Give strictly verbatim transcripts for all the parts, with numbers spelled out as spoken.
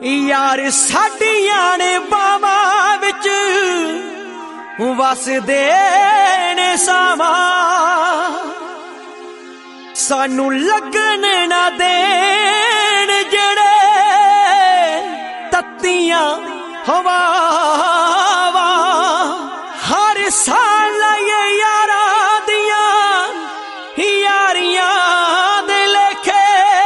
यार साडियां ने बावां विच वसदे ने सावा, सानू लगन ना देन जेड़े तत्तियां हवावां। हर साल ये यारां दियां यारियां दे लेखे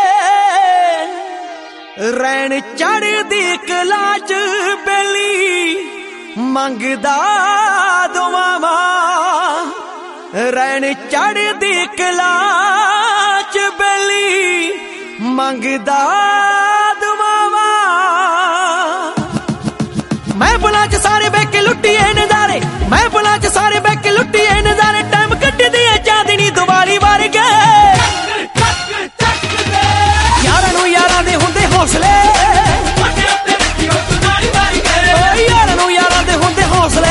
रैन चढ़दी कला च बेली मंगदा दुआवां। रैन चढ़दी कला च बेली मंगदा दुआवां। मैं बुला च सारे बैके लुटिए नजारे, मैं बुला च सारे बैके लुटिए नजारे। टाइम कट्टी दी चांदनी दिवाली वर्गे यारां नूं यारां दे हुंदे हौसले, यारां नूं यारां दे हुंदे हौसले,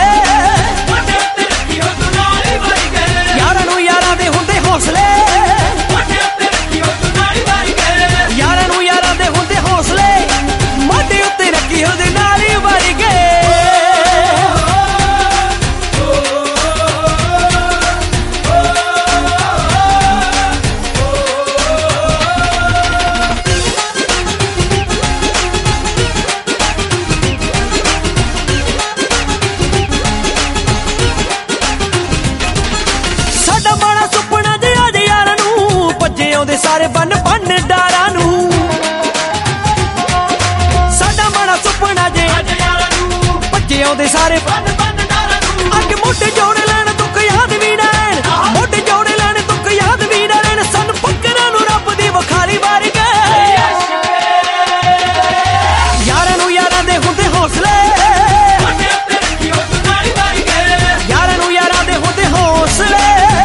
यारां नूं यारां दे हुंदे हौसले, यारां नूं यारां दे हुंदे हौसले। मोढे उत्ते रखी ओहदे नाल ही वर्गे सारे बन बन डारा नू। साडा माड़ा सुपना जे भज्जे आउंदे सारे बन बन डारा नू। अग मोढे जोड़ लैण दुख याद भी ना रैण, मोढे जोड़ लैण दुख याद भी ना रैण। सन फकरां नू रब दी वखारी वर्गे यारां नू यारां दे हुंदे हौसले, यारां नू यारां दे हुंदे हौसले,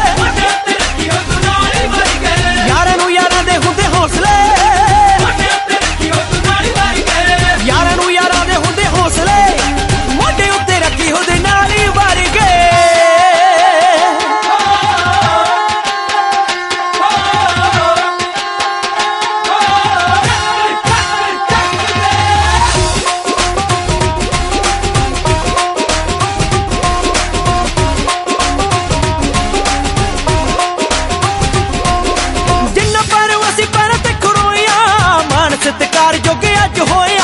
सत्कार जोगे अज होया।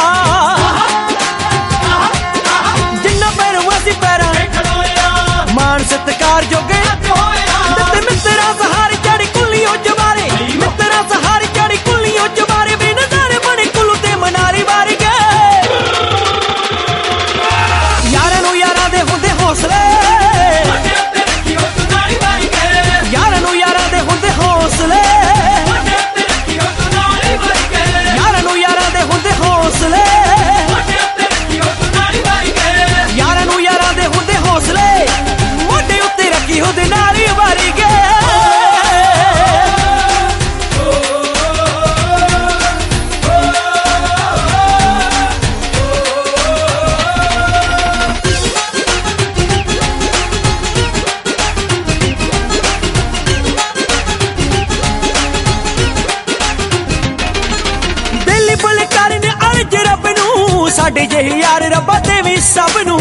जिन्ना पैरों असी पैरां मान सत्कार जोगे ते मित्तरां सहारे चढ़ी कुलियों जवारे, मित्तरां सहारे चढ़ी कुलियों जवारे। भी नजारे बने कुल्लू ते मनाली वर्गे यारां नूं यारां दे हुंदे हौसले, यारां नूं यारां दे हुंदे हौसले, यारां नूं यारां दे हुंदे हौसले, यारां नूं यारां दे हुंदे हौसले। मोढे उत्ते रखी ओहदे नाल ही वर्गे साडे जेही यार रब्बा देवी सब नूं।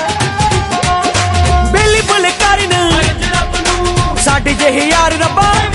बेली बुल करन साडे जेही यार रब्बा